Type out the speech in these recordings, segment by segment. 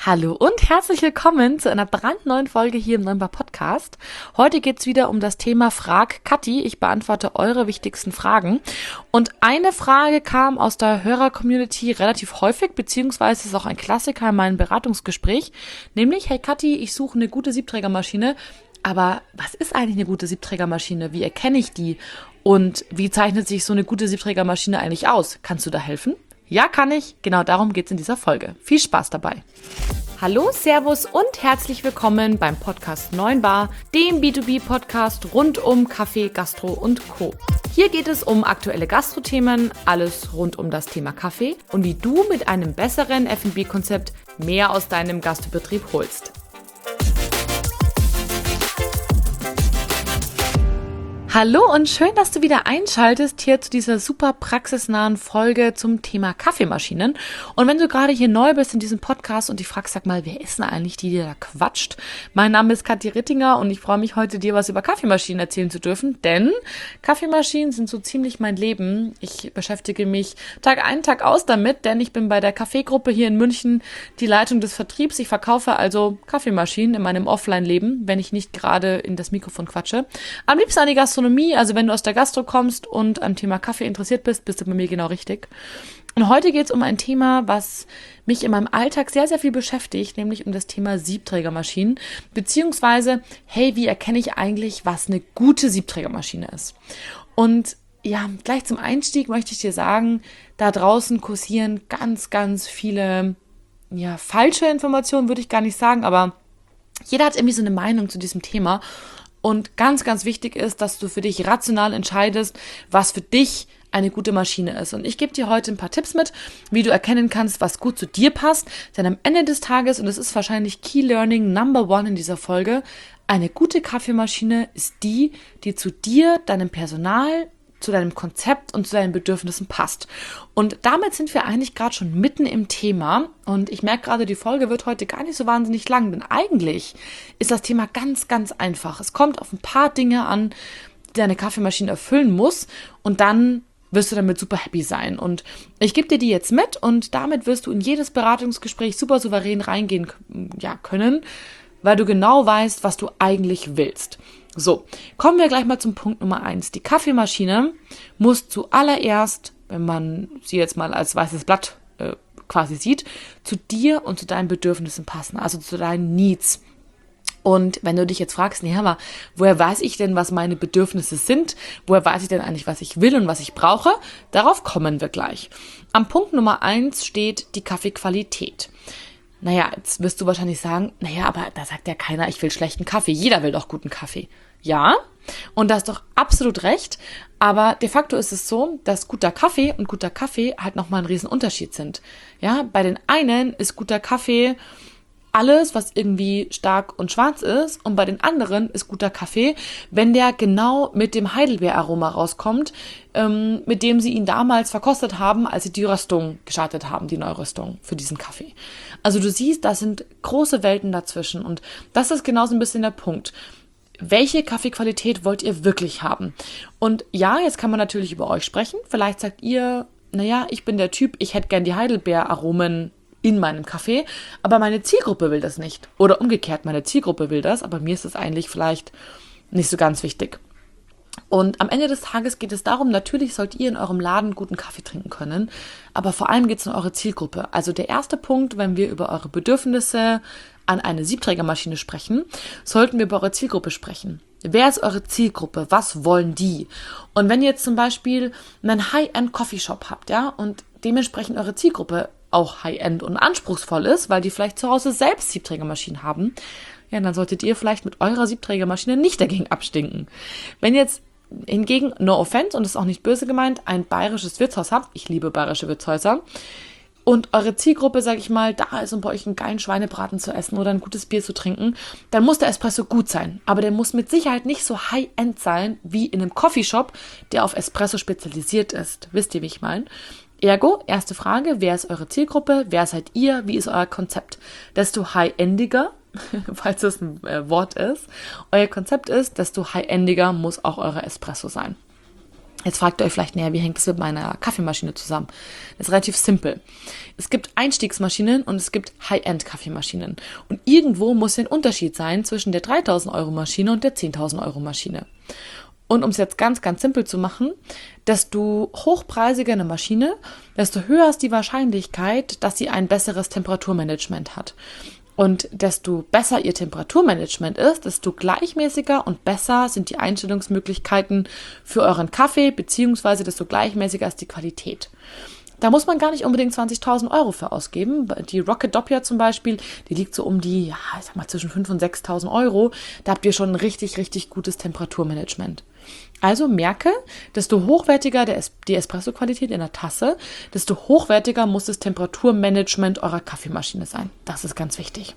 Hallo und herzlich willkommen zu einer brandneuen Folge hier im Neumbar Podcast. Heute geht's wieder um das Thema Frag Kathi. Ich beantworte eure wichtigsten Fragen. Und eine Frage kam aus der Hörer-Community relativ häufig, beziehungsweise ist auch ein Klassiker in meinem Beratungsgespräch, nämlich: Hey Kathi, ich suche eine gute Siebträgermaschine, aber was ist eigentlich eine gute Siebträgermaschine? Wie erkenne ich die? Und wie zeichnet sich so eine gute Siebträgermaschine eigentlich aus? Kannst du da helfen? Ja, kann ich. Genau darum geht's in dieser Folge. Viel Spaß dabei. Hallo, Servus und herzlich willkommen beim Podcast 9 Bar, dem B2B-Podcast rund um Kaffee, Gastro und Co. Hier geht es um aktuelle Gastro-Themen, alles rund um das Thema Kaffee und wie du mit einem besseren F&B-Konzept mehr aus deinem Gastbetrieb holst. Hallo und schön, dass du wieder einschaltest hier zu dieser super praxisnahen Folge zum Thema Kaffeemaschinen. Und wenn du gerade hier neu bist in diesem Podcast und dich fragst, sag mal, wer ist denn eigentlich die da quatscht? Mein Name ist Kathi Rittinger und ich freue mich heute, dir was über Kaffeemaschinen erzählen zu dürfen, denn Kaffeemaschinen sind so ziemlich mein Leben. Ich beschäftige mich Tag ein, Tag aus damit, denn ich bin bei der Kaffeegruppe hier in München die Leitung des Vertriebs. Ich verkaufe also Kaffeemaschinen in meinem Offline-Leben, wenn ich nicht gerade in das Mikrofon quatsche. Am liebsten an die Gastronomie, also wenn du aus der Gastro kommst und am Thema Kaffee interessiert bist, bist du bei mir genau richtig. Und heute geht es um ein Thema, was mich in meinem Alltag sehr, sehr viel beschäftigt, nämlich um das Thema Siebträgermaschinen, beziehungsweise, hey, wie erkenne ich eigentlich, was eine gute Siebträgermaschine ist? Und ja, gleich zum Einstieg möchte ich dir sagen, da draußen kursieren ganz, ganz viele, falsche Informationen, würde ich gar nicht sagen, aber jeder hat irgendwie so eine Meinung zu diesem Thema. Und ganz, ganz wichtig ist, dass du für dich rational entscheidest, was für dich eine gute Maschine ist. Und ich gebe dir heute ein paar Tipps mit, wie du erkennen kannst, was gut zu dir passt. Denn am Ende des Tages, und das ist wahrscheinlich Key Learning Number 1 in dieser Folge, eine gute Kaffeemaschine ist die, die zu dir, deinem Personal, zu deinem Konzept und zu deinen Bedürfnissen passt. Und damit sind wir eigentlich gerade schon mitten im Thema. Und ich merke gerade, die Folge wird heute gar nicht so wahnsinnig lang, denn eigentlich ist das Thema ganz, ganz einfach. Es kommt auf ein paar Dinge an, die deine Kaffeemaschine erfüllen muss, und dann wirst du damit super happy sein. Und ich gebe dir die jetzt mit und damit wirst du in jedes Beratungsgespräch super souverän reingehen können, weil du genau weißt, was du eigentlich willst. So, kommen wir gleich mal zum Punkt Nummer 1. Die Kaffeemaschine muss zuallererst, wenn man sie jetzt mal als weißes Blatt quasi sieht, zu dir und zu deinen Bedürfnissen passen, also zu deinen Needs. Und wenn du dich jetzt fragst, aber woher weiß ich denn, was meine Bedürfnisse sind? Woher weiß ich denn eigentlich, was ich will und was ich brauche? Darauf kommen wir gleich. Am Punkt Nummer 1 steht die Kaffeequalität. Jetzt wirst du wahrscheinlich sagen, aber da sagt ja keiner, ich will schlechten Kaffee. Jeder will doch guten Kaffee. Ja, und da hast doch absolut recht. Aber de facto ist es so, dass guter Kaffee und guter Kaffee halt nochmal ein Riesenunterschied sind. Ja, bei den einen ist guter Kaffee alles, was irgendwie stark und schwarz ist, und bei den anderen ist guter Kaffee, wenn der genau mit dem Heidelbeeraroma rauskommt, mit dem sie ihn damals verkostet haben, als sie die Röstung gestartet haben, die Neuröstung für diesen Kaffee. Also du siehst, da sind große Welten dazwischen, und das ist genau so ein bisschen der Punkt. Welche Kaffeequalität wollt ihr wirklich haben? Und ja, jetzt kann man natürlich über euch sprechen. Vielleicht sagt ihr, ich bin der Typ, ich hätte gern die Heidelbeeraromen in meinem Kaffee, aber meine Zielgruppe will das nicht. Oder umgekehrt, meine Zielgruppe will das, aber mir ist das eigentlich vielleicht nicht so ganz wichtig. Und am Ende des Tages geht es darum, natürlich sollt ihr in eurem Laden guten Kaffee trinken können, aber vor allem geht es um eure Zielgruppe. Also der erste Punkt, wenn wir über eure Bedürfnisse an eine Siebträgermaschine sprechen, sollten wir über eure Zielgruppe sprechen. Wer ist eure Zielgruppe? Was wollen die? Und wenn ihr jetzt zum Beispiel einen High-End-Coffeeshop habt, und dementsprechend eure Zielgruppe auch High-End und anspruchsvoll ist, weil die vielleicht zu Hause selbst Siebträgermaschinen haben, dann solltet ihr vielleicht mit eurer Siebträgermaschine nicht dagegen abstinken. Wenn jetzt hingegen, no offense, und das ist auch nicht böse gemeint, ein bayerisches Wirtshaus habt, ich liebe bayerische Wirtshäuser, und eure Zielgruppe, sag ich mal, da ist, um bei euch einen geilen Schweinebraten zu essen oder ein gutes Bier zu trinken, dann muss der Espresso gut sein. Aber der muss mit Sicherheit nicht so High-End sein, wie in einem Coffeeshop, der auf Espresso spezialisiert ist. Wisst ihr, wie ich meine? Ergo, erste Frage, wer ist eure Zielgruppe? Wer seid ihr? Wie ist euer Konzept? Desto high-endiger, falls das ein Wort ist, euer Konzept ist, desto high-endiger muss auch euer Espresso sein. Jetzt fragt ihr euch vielleicht, naja, wie hängt das mit meiner Kaffeemaschine zusammen? Das ist relativ simpel. Es gibt Einstiegsmaschinen und es gibt High-End-Kaffeemaschinen. Und irgendwo muss ein Unterschied sein zwischen der 3.000 Euro Maschine und der 10.000 Euro Maschine. Und um es jetzt ganz, ganz simpel zu machen, desto hochpreisiger eine Maschine, desto höher ist die Wahrscheinlichkeit, dass sie ein besseres Temperaturmanagement hat. Und desto besser ihr Temperaturmanagement ist, desto gleichmäßiger und besser sind die Einstellungsmöglichkeiten für euren Kaffee, beziehungsweise desto gleichmäßiger ist die Qualität. Da muss man gar nicht unbedingt 20.000 Euro für ausgeben. Die Rocket Doppia zum Beispiel, die liegt so um die, ich sag mal, zwischen 5.000 und 6.000 Euro. Da habt ihr schon ein richtig, richtig gutes Temperaturmanagement. Also merke, desto hochwertiger die Espresso-Qualität in der Tasse, desto hochwertiger muss das Temperaturmanagement eurer Kaffeemaschine sein. Das ist ganz wichtig.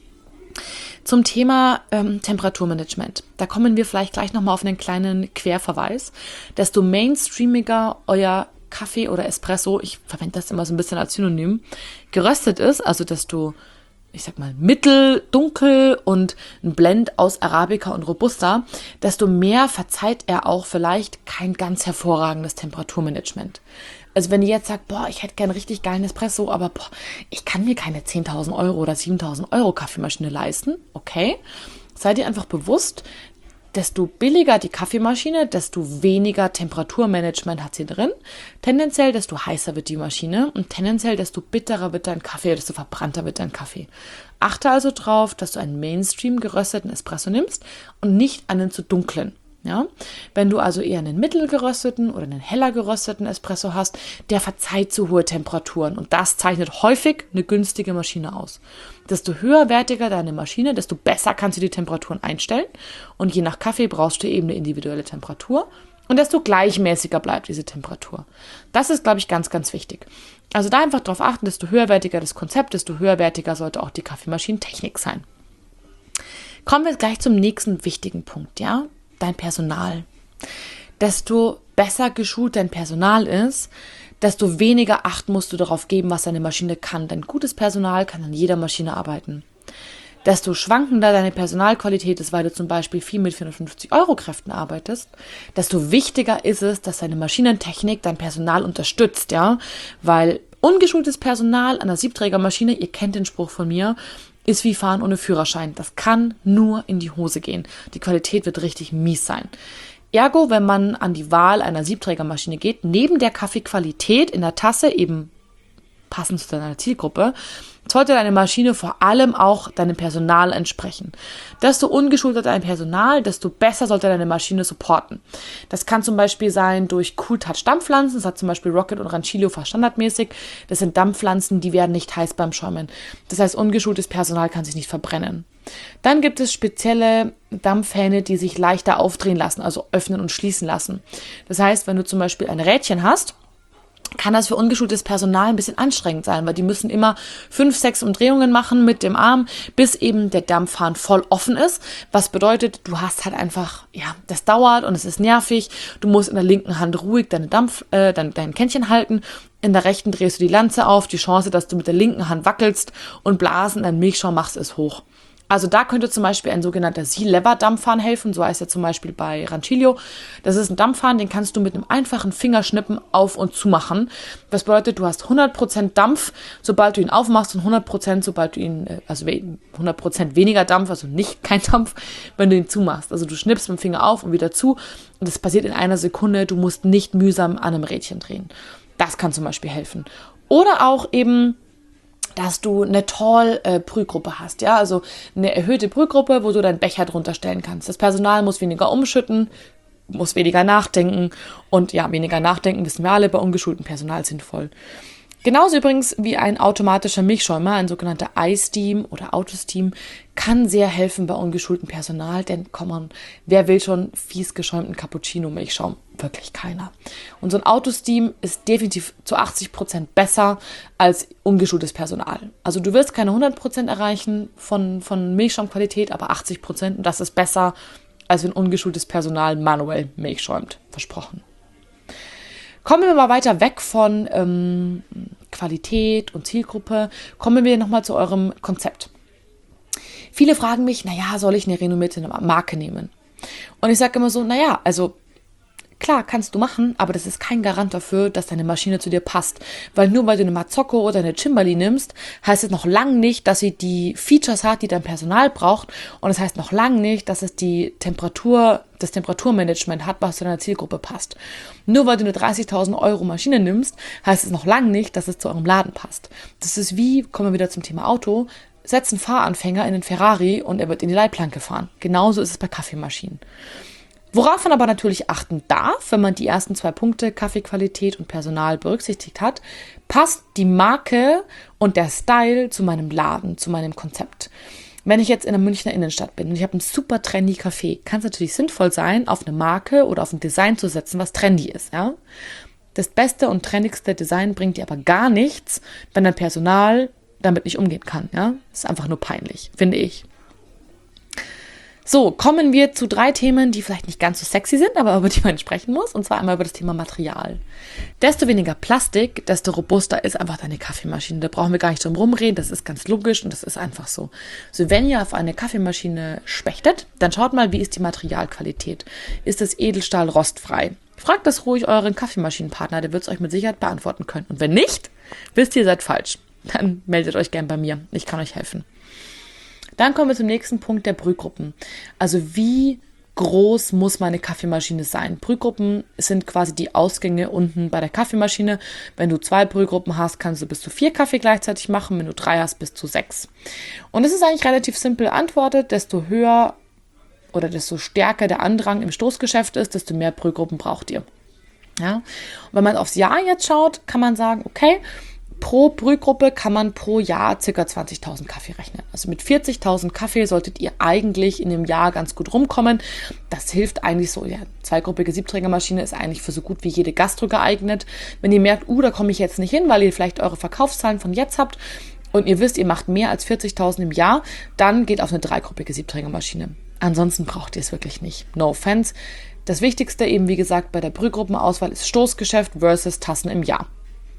Zum Thema Temperaturmanagement. Da kommen wir vielleicht gleich nochmal auf einen kleinen Querverweis. Desto mainstreamiger euer Kaffee oder Espresso, ich verwende das immer so ein bisschen als Synonym, geröstet ist, also desto, ich sag mal, mittel, dunkel und ein Blend aus Arabica und Robusta, desto mehr verzeiht er auch vielleicht kein ganz hervorragendes Temperaturmanagement. Also wenn ihr jetzt sagt, ich hätte gern richtig geilen Espresso, aber ich kann mir keine 10.000 Euro oder 7.000 Euro Kaffeemaschine leisten, okay, seid ihr einfach bewusst, desto billiger die Kaffeemaschine, desto weniger Temperaturmanagement hat sie drin. Tendenziell, desto heißer wird die Maschine und tendenziell, desto bitterer wird dein Kaffee, desto verbrannter wird dein Kaffee. Achte also drauf, dass du einen Mainstream gerösteten Espresso nimmst und nicht einen zu dunklen. Ja? Wenn du also eher einen mittelgerösteten oder einen heller gerösteten Espresso hast, der verzeiht zu hohe Temperaturen und das zeichnet häufig eine günstige Maschine aus. Desto höherwertiger deine Maschine, desto besser kannst du die Temperaturen einstellen und je nach Kaffee brauchst du eben eine individuelle Temperatur und desto gleichmäßiger bleibt diese Temperatur. Das ist, glaube ich, ganz, ganz wichtig. Also da einfach darauf achten, desto höherwertiger das Konzept, desto höherwertiger sollte auch die Kaffeemaschinentechnik sein. Kommen wir gleich zum nächsten wichtigen Punkt, ja? Dein Personal. Desto besser geschult dein Personal ist, desto weniger Acht musst du darauf geben, was deine Maschine kann. Dein gutes Personal kann an jeder Maschine arbeiten. Desto schwankender deine Personalqualität ist, weil du zum Beispiel viel mit 450 Euro Kräften arbeitest, desto wichtiger ist es, dass deine Maschinentechnik dein Personal unterstützt, ja, weil ungeschultes Personal an einer Siebträgermaschine, ihr kennt den Spruch von mir, ist wie Fahren ohne Führerschein. Das kann nur in die Hose gehen. Die Qualität wird richtig mies sein. Ergo, wenn man an die Wahl einer Siebträgermaschine geht, neben der Kaffeequalität in der Tasse, eben passend zu deiner Zielgruppe, sollte deine Maschine vor allem auch deinem Personal entsprechen. Desto ungeschulter dein Personal, desto besser sollte deine Maschine supporten. Das kann zum Beispiel sein durch Cool-Touch-Dampfpflanzen, das hat zum Beispiel Rocket und Rancilio fast standardmäßig. Das sind Dampfpflanzen, die werden nicht heiß beim Schäumen. Das heißt, ungeschultes Personal kann sich nicht verbrennen. Dann gibt es spezielle Dampfhähne, die sich leichter aufdrehen lassen, also öffnen und schließen lassen. Das heißt, wenn du zum Beispiel ein Rädchen hast, kann das für ungeschultes Personal ein bisschen anstrengend sein, weil die müssen immer 5, 6 Umdrehungen machen mit dem Arm, bis eben der Dampfhahn voll offen ist. Was bedeutet, du hast halt einfach, das dauert und es ist nervig. Du musst in der linken Hand ruhig dein Kännchen halten. In der rechten drehst du die Lanze auf. Die Chance, dass du mit der linken Hand wackelst und Blasen in deinen Milchschaum machst, ist hoch. Also da könnte zum Beispiel ein sogenannter Sea-Lever-Dampfhahn helfen, so heißt er zum Beispiel bei Rancilio. Das ist ein Dampfhahn, den kannst du mit einem einfachen Fingerschnippen auf- und zumachen. Das bedeutet, du hast 100% Dampf, sobald du ihn aufmachst und 100%, sobald du ihn, 100% weniger Dampf, also nicht kein Dampf, wenn du ihn zumachst. Also du schnippst mit dem Finger auf und wieder zu und das passiert in einer Sekunde. Du musst nicht mühsam an einem Rädchen drehen. Das kann zum Beispiel helfen. Oder auch eben, dass du eine Tall-Brühgruppe hast, ja, also eine erhöhte Brühgruppe, wo du deinen Becher drunter stellen kannst. Das Personal muss weniger umschütten, muss weniger nachdenken und weniger nachdenken, wissen wir alle, bei ungeschultem Personal sinnvoll. Genauso übrigens wie ein automatischer Milchschäumer, ein sogenannter iSteam oder Autosteam, kann sehr helfen bei ungeschultem Personal, denn wer will schon fies geschäumten Cappuccino-Milchschaum? Wirklich keiner. Und so ein Autosteam ist definitiv zu 80% besser als ungeschultes Personal. Also du wirst keine 100% erreichen von Milchschaumqualität, aber 80% und das ist besser, als wenn ungeschultes Personal manuell Milch schäumt. Versprochen. Kommen wir mal weiter weg von Qualität und Zielgruppe. Kommen wir nochmal zu eurem Konzept. Viele fragen mich, soll ich eine renommierte Marke nehmen? Und ich sage immer so, also Klar, kannst du machen, aber das ist kein Garant dafür, dass deine Maschine zu dir passt. Weil nur weil du eine Mazzocco oder eine Cimbali nimmst, heißt es noch lange nicht, dass sie die Features hat, die dein Personal braucht. Und es heißt noch lange nicht, dass es das Temperaturmanagement hat, was zu deiner Zielgruppe passt. Nur weil du eine 30.000 Euro Maschine nimmst, heißt es noch lange nicht, dass es zu eurem Laden passt. Das ist wie, kommen wir wieder zum Thema Auto, setz einen Fahranfänger in den Ferrari und er wird in die Leitplanke fahren. Genauso ist es bei Kaffeemaschinen. Worauf man aber natürlich achten darf, wenn man die ersten 2 Punkte, Kaffeequalität und Personal, berücksichtigt hat, passt die Marke und der Style zu meinem Laden, zu meinem Konzept. Wenn ich jetzt in der Münchner Innenstadt bin und ich habe einen super trendy Café, kann es natürlich sinnvoll sein, auf eine Marke oder auf ein Design zu setzen, was trendy ist. Ja? Das beste und trendigste Design bringt dir aber gar nichts, wenn dein Personal damit nicht umgehen kann. Ja? Das ist einfach nur peinlich, finde ich. So, kommen wir zu 3 Themen, die vielleicht nicht ganz so sexy sind, aber über die man sprechen muss. Und zwar einmal über das Thema Material. Desto weniger Plastik, desto robuster ist einfach deine Kaffeemaschine. Da brauchen wir gar nicht drum rumreden, das ist ganz logisch und das ist einfach so. So, wenn ihr auf eine Kaffeemaschine spechtet, dann schaut mal, wie ist die Materialqualität. Ist das Edelstahl rostfrei? Fragt das ruhig euren Kaffeemaschinenpartner, der wird es euch mit Sicherheit beantworten können. Und wenn nicht, wisst ihr, seid falsch. Dann meldet euch gern bei mir, ich kann euch helfen. Dann kommen wir zum nächsten Punkt der Brühgruppen. Also wie groß muss meine Kaffeemaschine sein? Brühgruppen sind quasi die Ausgänge unten bei der Kaffeemaschine. Wenn du 2 Brühgruppen hast, kannst du bis zu 4 Kaffee gleichzeitig machen. Wenn du 3 hast, bis zu 6. Und es ist eigentlich relativ simpel beantwortet. Desto höher oder desto stärker der Andrang im Stoßgeschäft ist, desto mehr Brühgruppen braucht ihr. Ja? Und wenn man aufs Jahr jetzt schaut, kann man sagen, okay, pro Brühgruppe kann man pro Jahr ca. 20.000 Kaffee rechnen. Also mit 40.000 Kaffee solltet ihr eigentlich in dem Jahr ganz gut rumkommen. Das hilft eigentlich so, ja, 2-gruppige Siebträgermaschine ist eigentlich für so gut wie jede Gastro geeignet. Wenn ihr merkt, da komme ich jetzt nicht hin, weil ihr vielleicht eure Verkaufszahlen von jetzt habt und ihr wisst, ihr macht mehr als 40.000 im Jahr, dann geht auf eine 3-gruppige Siebträgermaschine. Ansonsten braucht ihr es wirklich nicht. No offense. Das Wichtigste eben, wie gesagt, bei der Brühgruppenauswahl ist Stoßgeschäft versus Tassen im Jahr.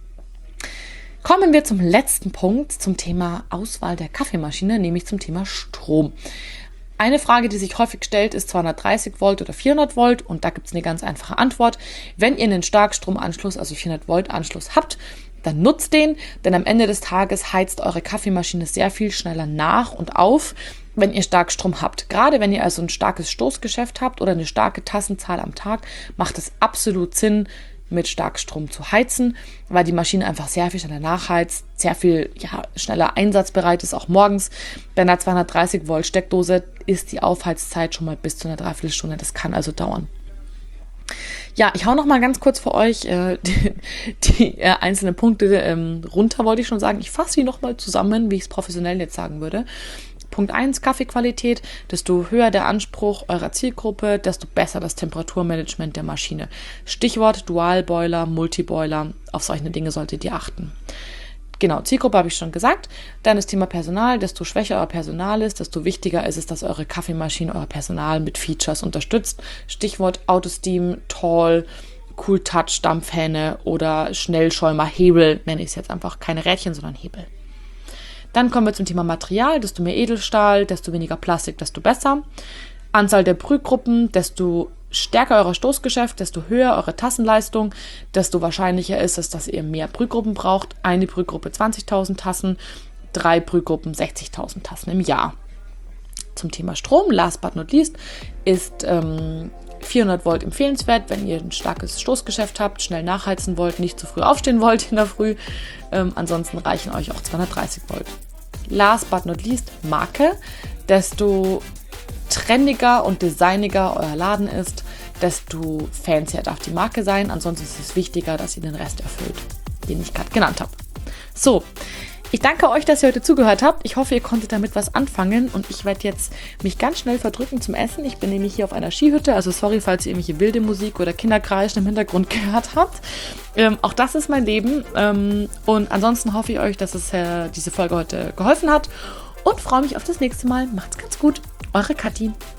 Kommen wir zum letzten Punkt, zum Thema Auswahl der Kaffeemaschine, nämlich zum Thema Strom. Eine Frage, die sich häufig stellt, ist 230 Volt oder 400 Volt und da gibt es eine ganz einfache Antwort. Wenn ihr einen Starkstromanschluss, also 400 Volt Anschluss habt, dann nutzt den, denn am Ende des Tages heizt eure Kaffeemaschine sehr viel schneller nach und auf, wenn ihr Starkstrom habt. Gerade wenn ihr also ein starkes Stoßgeschäft habt oder eine starke Tassenzahl am Tag, macht es absolut Sinn, mit Starkstrom zu heizen, weil die Maschine einfach sehr viel schneller nachheizt, sehr viel schneller einsatzbereit ist, auch morgens. Bei einer 230 Volt Steckdose ist die Aufheizzeit schon mal bis zu einer Dreiviertelstunde. Das kann also dauern. Ja, ich hau noch mal ganz kurz für euch die einzelnen Punkte runter, wollte ich schon sagen. Ich fasse sie noch mal zusammen, wie ich es professionell jetzt sagen würde. Punkt 1, Kaffeequalität. Desto höher der Anspruch eurer Zielgruppe, desto besser das Temperaturmanagement der Maschine. Stichwort Dualboiler, Multiboiler. Auf solche Dinge solltet ihr achten. Genau, Zielgruppe habe ich schon gesagt. Dann das Thema Personal. Desto schwächer euer Personal ist, desto wichtiger ist es, dass eure Kaffeemaschine euer Personal mit Features unterstützt. Stichwort Autosteam, Tall, Cool Touch, Dampfhähne oder Schnellschäumer, Hebel. Nenne ich es jetzt einfach. Keine Rädchen, sondern Hebel. Dann kommen wir zum Thema Material. Desto mehr Edelstahl, desto weniger Plastik, desto besser. Anzahl der Brühgruppen, desto stärker euer Stoßgeschäft, desto höher eure Tassenleistung, desto wahrscheinlicher ist es, dass ihr mehr Brühgruppen braucht. Eine Brühgruppe 20.000 Tassen, 3 Brühgruppen 60.000 Tassen im Jahr. Zum Thema Strom, last but not least, ist 400 Volt empfehlenswert, wenn ihr ein starkes Stoßgeschäft habt, schnell nachheizen wollt, nicht zu früh aufstehen wollt in der Früh. Ansonsten reichen euch auch 230 Volt. Last but not least, Marke. Desto trendiger und designiger euer Laden ist, desto fancier darf die Marke sein. Ansonsten ist es wichtiger, dass ihr den Rest erfüllt, den ich gerade genannt habe. So, ich danke euch, dass ihr heute zugehört habt. Ich hoffe, ihr konntet damit was anfangen und ich werde jetzt mich ganz schnell verdrücken zum Essen. Ich bin nämlich hier auf einer Skihütte, also sorry, falls ihr irgendwelche wilde Musik oder Kinderkreischen im Hintergrund gehört habt. Auch das ist mein Leben und ansonsten hoffe ich euch, dass es diese Folge heute geholfen hat und freue mich auf das nächste Mal. Macht's ganz gut. Eure Kathi.